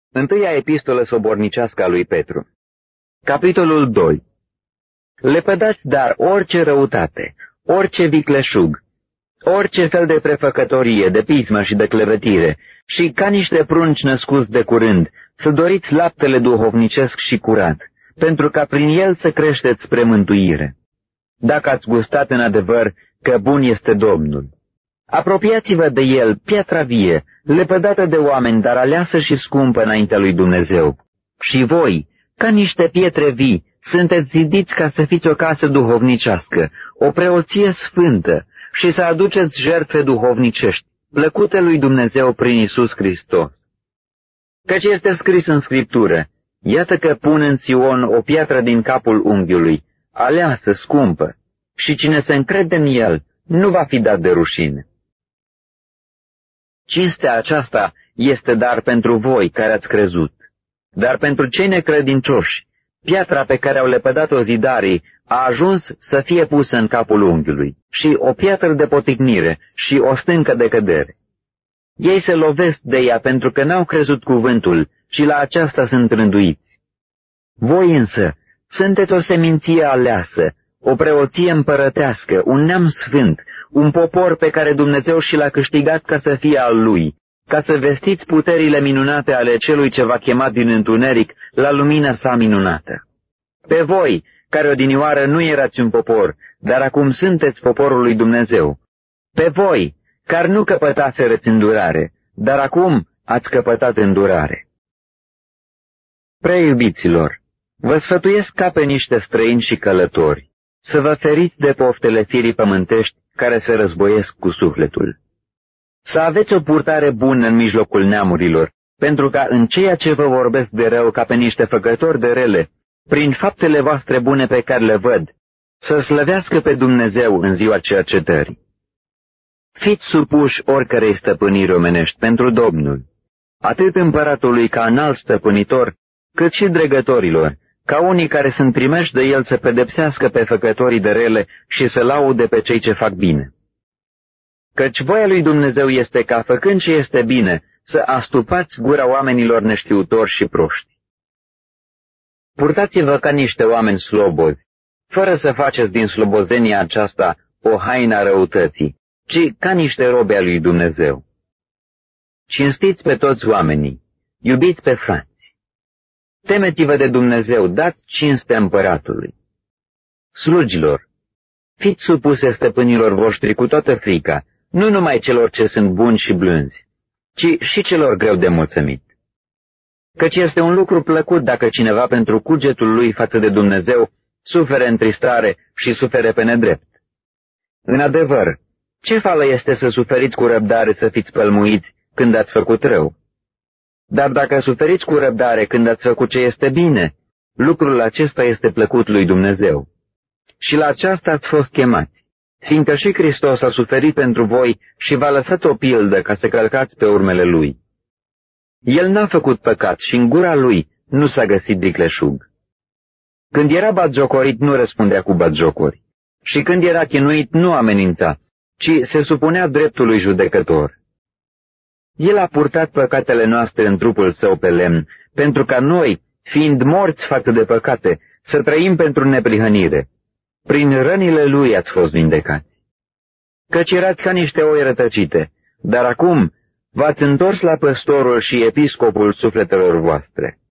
Întâia epistolă sobornicească a lui Petru. Capitolul 2. Lepădați dar orice răutate, orice vicleșug, orice fel de prefăcătorie, de pismă și de clevetire, și ca niște prunci născuți de curând, să doriți laptele duhovnicesc și curat, pentru ca prin el să creșteți spre mântuire. Dacă ați gustat în adevăr că bun este Domnul. Apropiați-vă de el, piatra vie, lepădată de oameni, dar aleasă și scumpă înaintea lui Dumnezeu. Și voi, ca niște pietre vii, sunteți zidiți ca să fiți o casă duhovnicească, o preoție sfântă, și să aduceți jertfe duhovnicești, plăcute lui Dumnezeu prin Iisus Hristos. Căci este scris în Scriptură, iată că pun în Sion o piatră din capul unghiului, aleasă, scumpă, și cine se încrede în el nu va fi dat de rușine. Cinstea aceasta este dar pentru voi care ați crezut, dar pentru cei necredincioși, piatra pe care au lepădat-o zidarii a ajuns să fie pusă în capul unghiului, și o piatră de poticnire și o stâncă de cădere. Ei se lovesc de ea pentru că n-au crezut cuvântul și la aceasta sunt rânduiți. Voi însă sunteți o seminție aleasă, o preoție împărătească, un neam sfânt, un popor pe care Dumnezeu și l-a câștigat ca să fie al lui, ca să vestiți puterile minunate ale celui ce v-a chemat din întuneric la lumina sa minunată. Pe voi, care odinioară nu erați un popor, dar acum sunteți poporul lui Dumnezeu. Pe voi, care nu căpătaserăți îndurare, dar acum ați căpătat îndurare. Preiubiților, vă sfătuiesc ca pe niște străini și călători, să vă feriți de poftele firii pământești care se războiesc cu sufletul. Să aveți o purtare bună în mijlocul neamurilor, pentru ca în ceea ce vă vorbesc de rău ca pe niște făcători de rele, prin faptele voastre bune pe care le văd, să slăvească pe Dumnezeu în ziua cercetării. Fiți supuși oricărei stăpâniri omenești pentru Domnul, atât împăratului ca înalt stăpânitor, cât și dregătorilor, ca unii care sunt trimeși de el să pedepsească pe făcătorii de rele și să laude pe cei ce fac bine. Căci voia lui Dumnezeu este ca, făcând ce este bine, să astupați gura oamenilor neștiutori și proști. Purtați-vă ca niște oameni slobozi, fără să faceți din slobozenia aceasta o haină a răutății, ci ca niște robe a lui Dumnezeu. Cinstiți pe toți oamenii, iubiți pe frați. Temeți-vă de Dumnezeu, dați cinste împăratului. Slugilor, fiți supuse stăpânilor voștri cu toată frica, nu numai celor ce sunt buni și blânzi, ci și celor greu de mulțumit. Căci este un lucru plăcut dacă cineva pentru cugetul lui față de Dumnezeu sufere întristare și sufere pe nedrept. În adevăr, ce fală este să suferiți cu răbdare să fiți pălmuiți când ați făcut rău? Dar dacă suferiți cu răbdare când ați făcut ce este bine, lucrul acesta este plăcut lui Dumnezeu. Și la aceasta ați fost chemați, fiindcă și Hristos a suferit pentru voi și v-a lăsat o pildă ca să călcați pe urmele Lui. El n-a făcut păcat și în gura Lui nu s-a găsit vicleșug. Când era batjocorit, nu răspundea cu batjocuri, și când era chinuit, nu amenința, ci se supunea dreptului judecător. El a purtat păcatele noastre în trupul său pe lemn, pentru ca noi, fiind morți față de păcate, să trăim pentru neprihănire. Prin rănile Lui ați fost vindecați. Căci erați ca niște oi rătăcite, dar acum v-ați întors la păstorul și episcopul sufletelor voastre.